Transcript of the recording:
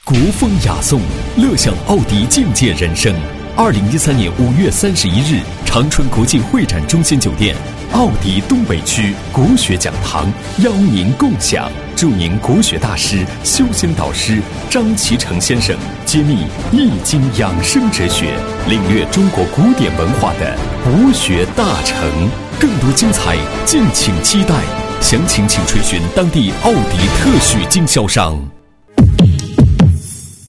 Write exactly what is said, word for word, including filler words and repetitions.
国风雅颂，乐享奥迪境界人生。二零一三年五月三十一日，长春国际会展中心酒店，奥迪东北区国学讲堂邀您共享，祝您国学大师、修行导师张其成先生揭秘易经养生哲学，领略中国古典文化的博学大成。更多精彩，敬请期待。详情请垂询当地奥迪特许经销商。